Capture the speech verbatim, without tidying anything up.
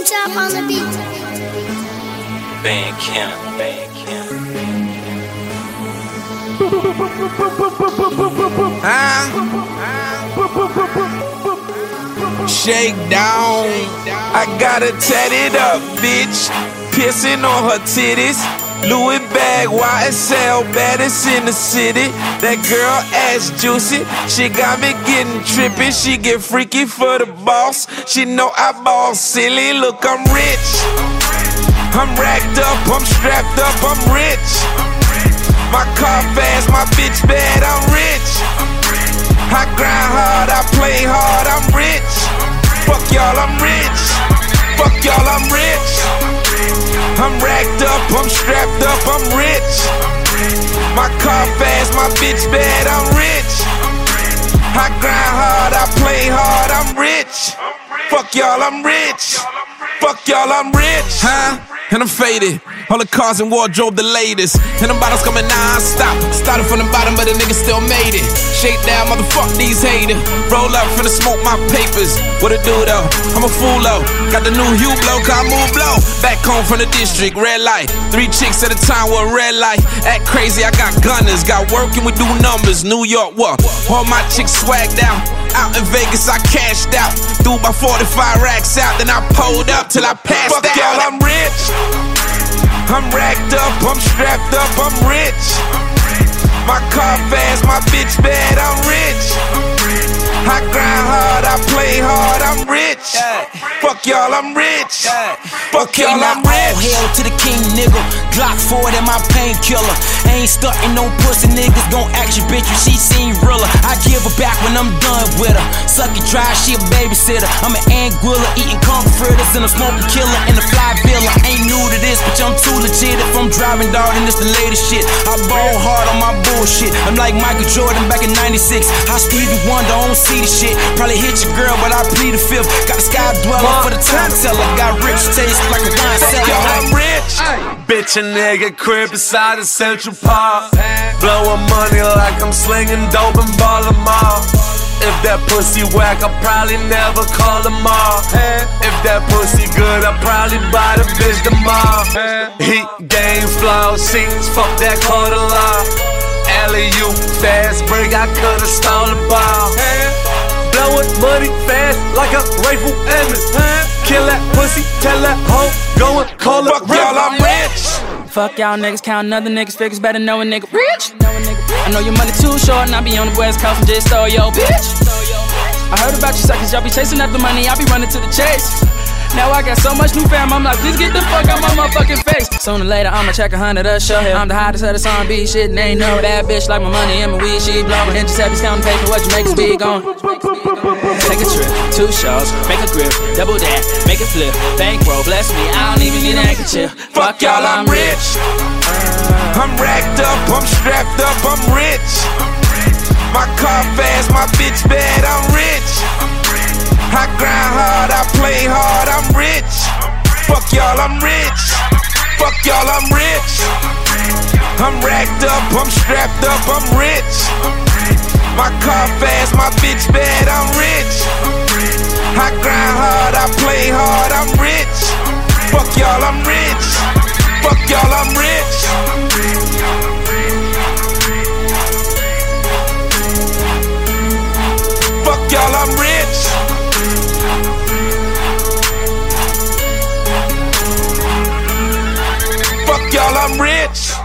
Chop on the beat. Bandcamp, Bandcamp. Huh? Shake down. I gotta tat it up, bitch. Pissing on her titties. Louis bag, Y S L, baddest in the city. That girl ass juicy, she got me getting trippy. She get freaky for the boss. She know I ball silly. Look, I'm rich. I'm racked up, I'm strapped up, I'm rich. My car fast, my bitch bad, I'm rich. I grind hard, I play hard, I'm rich. Fuck y'all, I'm rich. Fuck y'all, I'm rich. I'm racked up, I'm strapped up, I'm rich. My car fast, my bitch bad, I'm rich. I grind hard, I play hard, I'm rich. Fuck y'all, I'm rich. Fuck y'all, I'm rich. Huh? And I'm faded. All the cars and wardrobe the latest. And them bottles coming non-stop. Started from the bottom, but the nigga still made it. Shake down, motherfuck these haters. Roll up, finna smoke my papers. What it do though? I'm a fool though. Got the new hue blow, car move blow. Back home from the district, red light. Three chicks at a time with a red light. Act crazy, I got gunners. Got work and we do numbers. New York, what? All my chicks swagged out. Out in Vegas, I cashed out. Threw my forty-five racks out, then I pulled up till I passed Fuck out. Fuck y'all, I'm rich. I'm racked up, I'm strapped up, I'm rich. My car fast, my bitch bad, I'm rich. I grind hard, I play hard, I'm rich. Fuck y'all, I'm rich. Fuck y'all, I'm rich. All hail to the king, nigga. Glock forward and my painkiller. Ain't starting no pussy niggas gon' act your bitch when she seen realer. I give her back when I'm done with her. Suck it dry, she a babysitter. I'm an anguilla, eating comfort fritters and a smoking killer and a fly villa. Ain't new to this, but I'm too legit. If I'm driving dog, then it's the latest shit. I ball hard on my bullshit. I'm like Michael Jordan back in ninety-six. How Stevie Wonder, I don't see the shit. Probably hit your girl, but I plead the fifth. Got a sky dweller for the time teller. Got rich taste like a wine cellar. Y'all, I'm rich. Bitch, a nigga crib beside the Central Park. Blowing money like I'm slinging dope and ball them all. If that pussy whack, I'll probably never call them all. If that pussy good, I'll probably buy the bitch tomorrow. Heat, game, flow, seats, fuck that quarter law. Alley-oop, fast break, I could've stole the ball. Blowing money fast like a rifle Emmett. Kill that pussy, tell that hoe, go and call it. Fuck y'all, I'm rich. Fuck y'all niggas, count other niggas' figures, better know a nigga rich. I know your money too short, and I be on the West Coast and just stole yo bitch. I heard about you suckers, y'all be chasing after money, I be running to the chase. Now I got so much new fam, I'm like, please get the fuck out my motherfucking face. Sooner or later, I'ma check a hundred us show him. I'm the hottest of the song, B shit, and ain't no bad bitch like my money and my weed, she blowin'. And just have you counting paper, what you make us be gone. Take a trip, two shows, make a grip, double that, make it flip. Bankroll, bless me, I don't even need a handkerchief. Fuck y'all, I'm rich. I'm racked up, I'm strapped up, I'm rich. My car fast, my bitch bad, I'm rich. I grind hard, I play hard, I'm rich. Fuck y'all, I'm rich. Fuck y'all, I'm rich. I'm racked up, I'm strapped up, I'm rich. My car fast, my bitch bad, I'm rich. I grind hard, I play hard, I'm rich. Fuck y'all, I'm rich. Fuck y'all, I'm rich. Fuck y'all, I'm rich. Fuck y'all, I'm rich.